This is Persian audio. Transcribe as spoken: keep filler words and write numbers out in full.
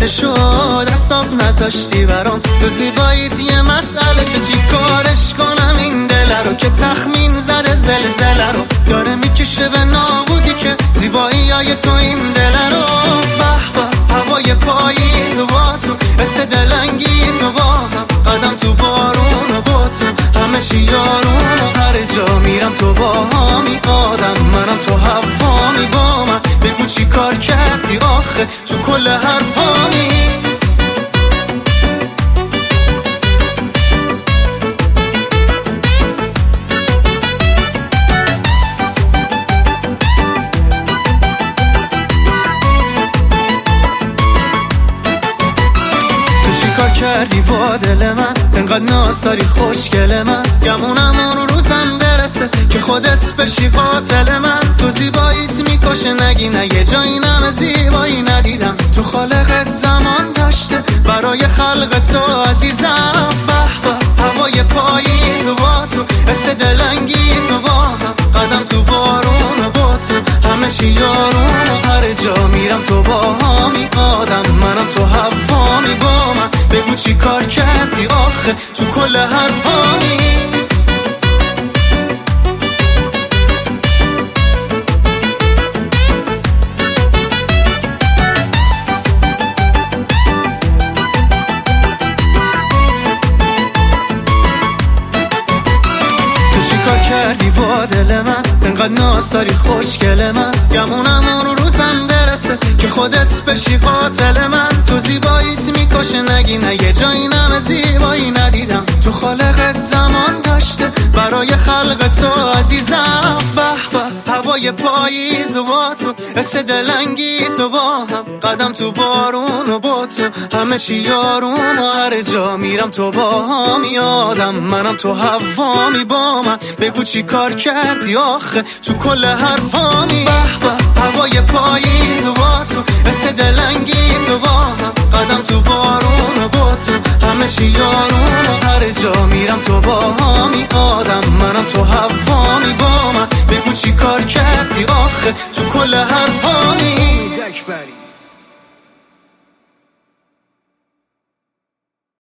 رده شد حساب نذاشتی برام. تو زیباییت یه مسئله چه چی کارش کنم این دل رو که تخمین زده زلزله رو داره میکشه به نابودی که زیبایی های تو این دل رو. به به هوای پاییز و با تو حس دلانگیز و با هم قدم تو بارون و با تو همه چی یارون و هر جا میرم تو با همی آدم منم تو هوامی با من بگو چی کار کردی آخه تو کل حرفامی. کردی با دل من انقدر ناز داری خوشگل من گمونم اون روزم برسه که خودت بشی قاتل من. تو زیباییت میکشه نگی نه یه جایی نم زیبایی ندیدم تو خالق زمان داشته برای خلق تو عزیزم. به به هوای پاییز و با تو حس دلانگیز و با هم قدم تو بارون و با تو همه چی یارون و هر جا میرم تو با همی آدم منم تو هوامی با من بگو چی کار کردی آخه تو کل حرفامی. کردی با دل من انقدر ناز داری خوشگل من گمونم اون روزم برسه که خودت بشی قاتل من. تو زیباییت میکشه نگی نه یه جایی نم زیبایی ندیدم تو خالق زمان داشته برای خلق تو عزیزم. به به هوای پاییز و با تو حس دلانگیز و با هم قدم تو بارون و با تو همه چی یارون و هر جا میرم تو با همی آدم منم تو هوامی با من بگو چی کار کردی آخه تو کل حرفامی. به به هوای پاییز و با تو حس دلانگیز و با هم قدم تو بارون و با تو همه چی یارون و هر جا میرم تو با همی آدم منم تو هوامی با من بگو چی کار کردی آخه تو کل حرفامی.